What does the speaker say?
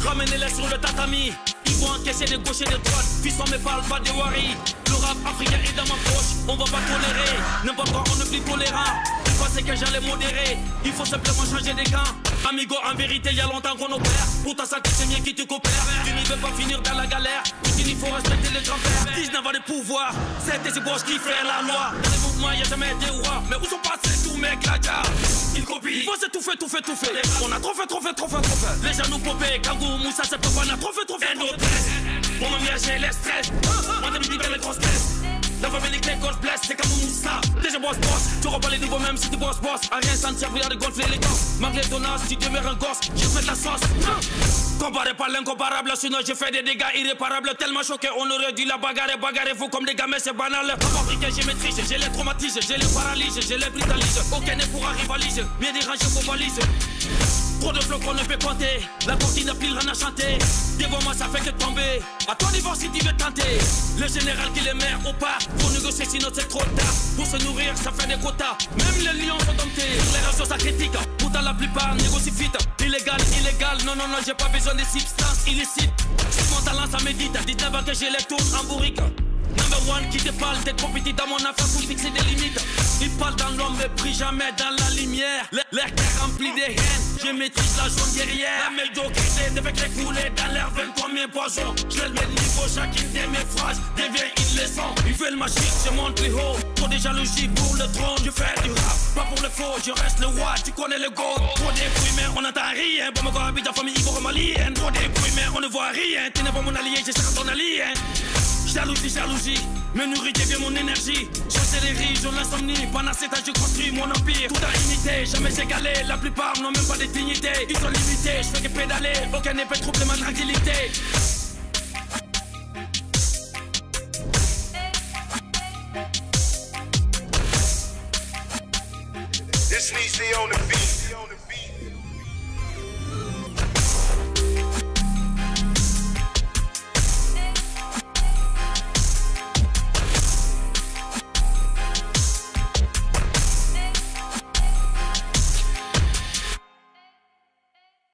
ramenez-les sur le tatami. Ils vont encaisser des gauches et des droites. Fiston me parle pas des waris. Le rap africain est dans ma poche. On va pas tolérer. N'importe quoi, on ne plus tolérant. Je pensais que j'allais modérer. Il faut simplement changer des camps. Amigo, en vérité, y a longtemps qu'on opère. Pourtant, ça c'est mien qui te coopère. Tu ne veux pas finir dans la galère. Il faut respecter les grands-pères. 19 ans de pouvoir. C'est tes gauches qui font la loi. Dans les mouvements, y'a jamais des rois. Mais où sont passés tous mes gladiateurs? Ils copient. Il faut s'étouffer, tout fait. On a trop fait. Les gens nous popent. Kangou, Moussa, c'est pas on a trop fait. Pour me j'ai les stress. On a mis dans les grosses stress. La famille nique les gosses blesse, c'est comme Moussa. Déjà boss. Tu repars les nouveaux même si tu boss. À rien sans te servir de gonfler les gosses. Malgré ton âge, si tu demeures un gosse, je fais de la sauce. Comparé pas l'incomparable, sinon j'ai fait des dégâts irréparables. Tellement choqué, on aurait dû la bagarrer vous comme des gamins, c'est banal. Comme africain, j'ai maîtrise, j'ai les traumatise, j'ai les paralyse, j'ai les britalise. Aucun n'est pour rivaliser, bien dérangé vos valises. Trop de flots qu'on ne peut compter. La cortine n'a plus rien à chanter. Devant moi ça fait que tomber. À ton niveau si tu veux tenter. Le général qui les met au pas. Pour négocier sinon c'est trop tard. Pour se nourrir ça fait des quotas. Même les lions sont domptés. Les réseaux ça critique. Pourtant la plupart négocient vite. Illégal. Non j'ai pas besoin de substances illicites. C'est mon talent ça médite. 19 ans que j'ai les tours en bourrique. Number one qui te parle, t'es trop petit dans mon affaire pour fixer des limites. Il parle dans l'homme mais brille jamais dans la lumière. L'air qui est rempli de haine, je maîtrise la jaune guerrière. La médiocrité devait couler dans l'air 23 000 poisons. Je le mets niveau, chacune de mes phrases devient une leçon. Ils veulent ma shit, je monte plus haut. Trop de jalousie pour le trône, je fais du rap. Pas pour le faux, je reste le roi, tu connais le go. Trop débrouillé mais on n'entend rien. Bon, mon corps habite en famille ivoire-malienne. Trop débrouillé mais on ne voit rien. Tu n'es pas mon allié, je serai ton allié. Jalousie, me nourrit devient mon énergie. J'accélérie, je l'insomnie. Pendant cet âge, je construis mon empire. Tout à imiter, jamais égalé. La plupart n'ont même pas de dignité. Ils sont limités, je fais que pédaler. Aucun ne peut troubler ma tranquillité. This needs to on the beat.